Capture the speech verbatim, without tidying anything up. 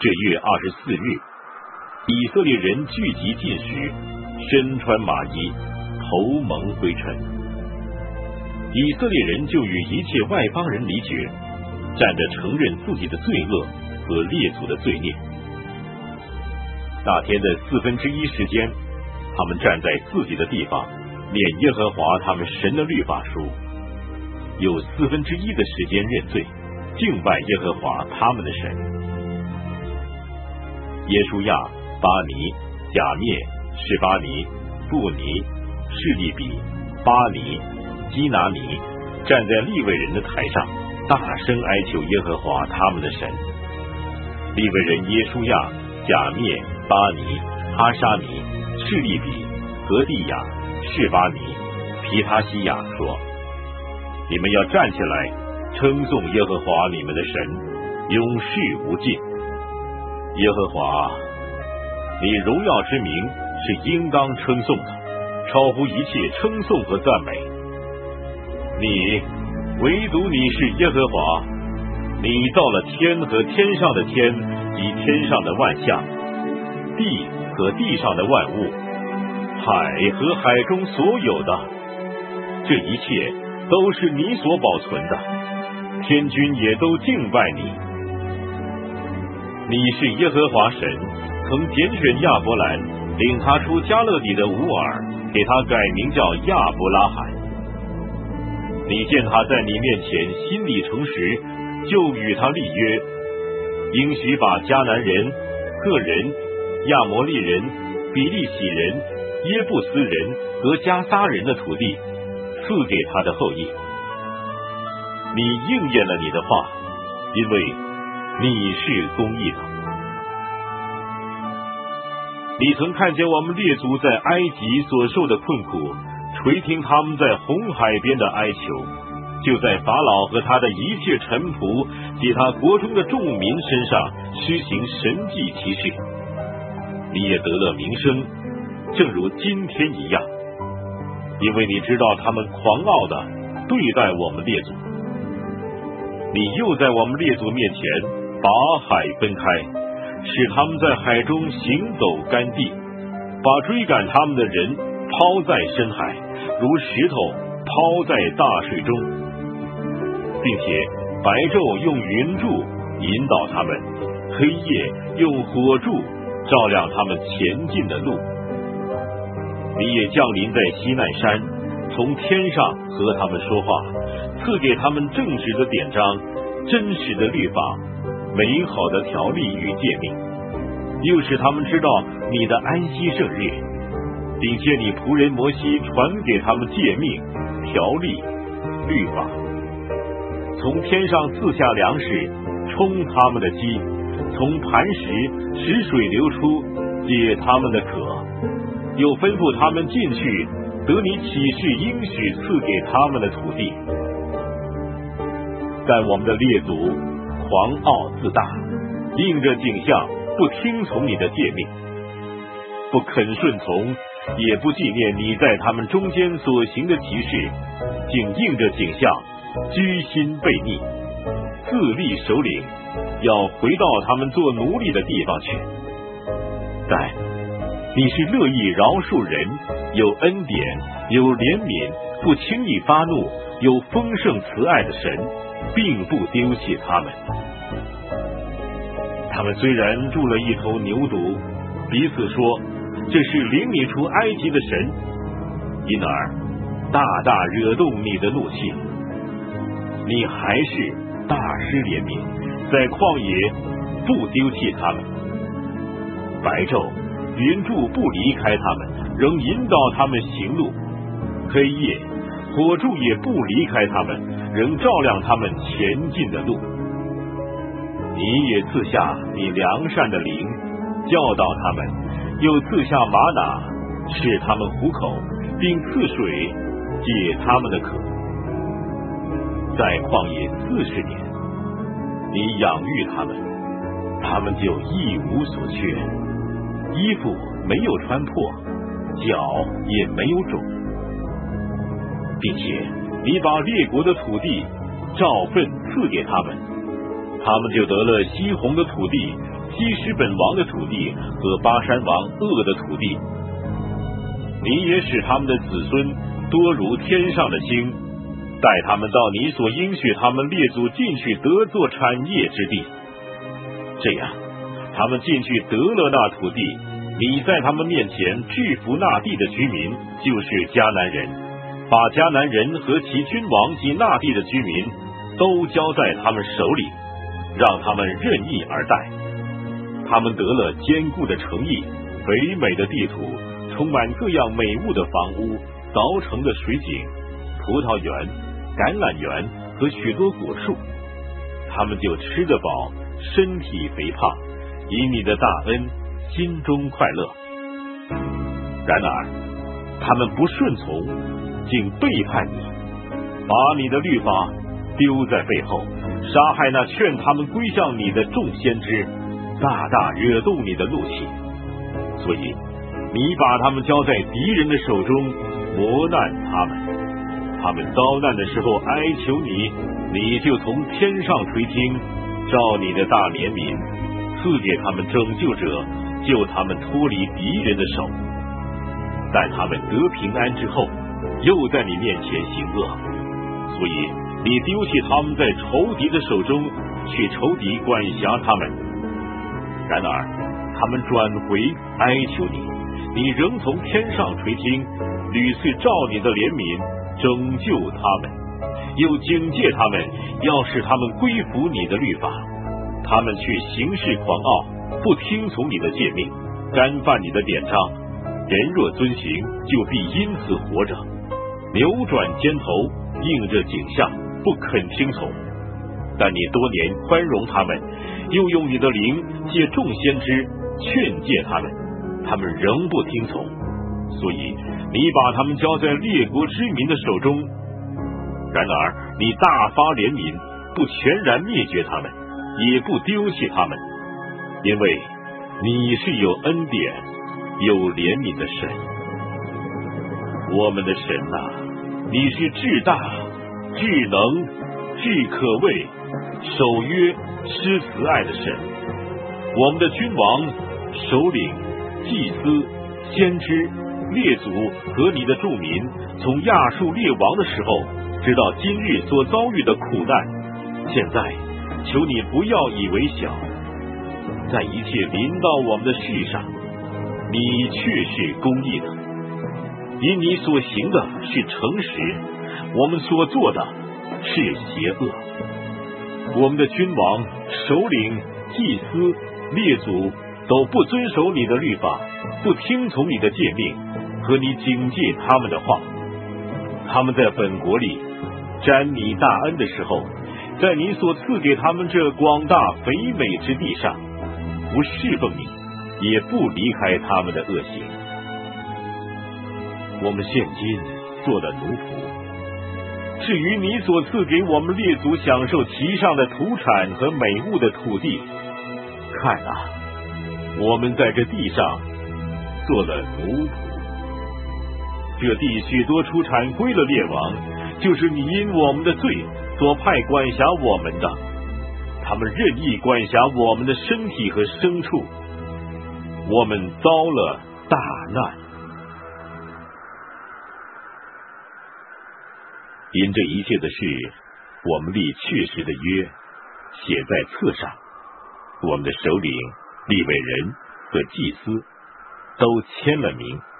这月二十四日，以色列人聚集进食，身穿麻衣，头蒙灰尘。以色列人就与一切外邦人离绝，站着承认自己的罪恶和列祖的罪孽。那天的四分之一时间，他们站在自己的地方，念耶和华他们神的律法书；有四分之一的时间认罪，敬拜耶和华他们的神。耶书亚、巴尼、甲灭、示巴尼、布尼、示利比、巴尼、基拿尼站在利未人的台上，大声哀求耶和华他们的神。利未人耶书亚、甲灭、巴尼、哈沙尼、示利比、何地亚、示巴尼、皮他西亚说：你们要站起来，称颂耶和华你们的神，永世无尽。耶和华，你荣耀之名是应当称颂的，超乎一切称颂和赞美。你，唯独你是耶和华，你造了天和天上的天及天上的万象，地和地上的万物，海和海中所有的，这一切都是你所保存的，天军也都敬拜你。你是耶和华神，曾拣选亚伯兰，领他出加勒底的乌尔，给他改名叫亚伯拉罕。你见他在你面前心里诚实，就与他立约，应许把迦南人、赫人、亚摩利人、比利洗人、耶布斯人和加撒人的土地赐给他的后裔。你应验了你的话，因为你是公义的。你曾看见我们列祖在埃及所受的困苦，垂听他们在红海边的哀求，就在法老和他的一切臣仆及他国中的众民身上施行神迹奇事。你也得了名声，正如今天一样，因为你知道他们狂傲的对待我们列祖。你又在我们列祖面前把海分开，使他们在海中行走干地，把追赶他们的人抛在深海，如石头抛在大水中，并且白昼用云柱引导他们，黑夜用火柱照亮他们前进的路。你也降临在西奈山，从天上和他们说话，赐给他们正直的典章，真实的律法，美好的条例与诫命，又使他们知道你的安息圣日，并借你仆人摩西传给他们诫命、条例、律法。从天上赐下粮食，充他们的饥，从磐石使水流出，解他们的渴，又吩咐他们进去，得你启示应许赐给他们的土地。但我们的列祖狂傲自大，应着景象，不听从你的诫命，不肯顺从，也不纪念你在他们中间所行的奇事，竟应着景象，居心悖逆，自立首领，要回到他们做奴隶的地方去。但你是乐意饶恕人，有恩典，有怜悯，不轻易发怒，有丰盛慈爱的神，并不丢弃他们。他们虽然铸了一头牛犊，彼此说这是领你出埃及的神，因而大大惹动你的怒气。你还是大施怜悯，在旷野不丢弃他们。白昼云柱不离开他们，仍引导他们行路；黑夜火柱也不离开他们，仍照亮他们前进的路。你也赐下你良善的灵，教导他们，又赐下玛拿，使他们糊口，并赐水，解他们的渴。在旷野四十年，你养育他们，他们就一无所缺，衣服没有穿破，脚也没有肿，并且你把列国的土地照份赐给他们，他们就得了西宏的土地， 西施本王的土地和巴山王鄂的土地。你也使他们的子孙多如天上的星，带他们到你所应许他们列祖进去得作产业之地。这样，他们进去得了那土地，你在他们面前制服那地的居民，就是迦南人，把迦南人和其君王及那地的居民都交在他们手里，让他们任意而待。他们得了坚固的城邑，肥美的地土，充满各样美物的房屋，凿成的水井、葡萄园、橄榄园和许多果树。他们就吃得饱，身体肥胖，因你的大恩，心中快乐。然而他们不顺从，竟背叛你，把你的律法丢在背后，杀害那劝他们归向你的众先知，大大惹动你的怒气。所以你把他们交在敌人的手中，磨难他们。他们遭难的时候哀求你，你就从天上垂听，照你的大怜悯，赐给他们拯救者，救他们脱离敌人的手。但他们得平安之后，又在你面前行恶，所以你丢弃他们在仇敌的手中，去仇敌管辖他们。然而他们转回哀求你，你仍从天上垂听，屡次照你的怜悯拯救他们，又警戒他们，要使他们归服你的律法。他们却行事狂傲，不听从你的诫命，干犯你的典章。人若遵行，就必因此活着。扭转肩头，应着景象，不肯听从。但你多年宽容他们，又用你的灵借众先知劝诫他们，他们仍不听从。所以你把他们交在列国之民的手中。然而你大发怜悯，不全然灭绝他们，也不丢弃他们，因为你是有恩典有怜悯的神。我们的神啊，你是至大至能至可畏守约施慈爱的神。我们的君王、首领、祭司、先知、列祖和你的众民，从亚述列王的时候直到今日所遭遇的苦难，现在求你不要以为小，在一切临到我们的事上，你却是公义的，因你所行的是诚实，我们所做的是邪恶。我们的君王、首领、祭司、列祖都不遵守你的律法，不听从你的诫命和你警戒他们的话。他们在本国里沾你大恩的时候，在你所赐给他们这广大肥美之地上，不侍奉你，也不离开他们的恶行。我们现今做了奴仆，至于你所赐给我们列祖享受其上的土产和美物的土地，看啊，我们在这地上做了奴仆。这地许多出产归了列王，就是你因我们的罪所派管辖我们的，他们任意管辖我们的身体和牲畜，我们遭了大难。因这一切的事，我们立确实的约，写在册上。我们的首领、利未人和祭司都签了名。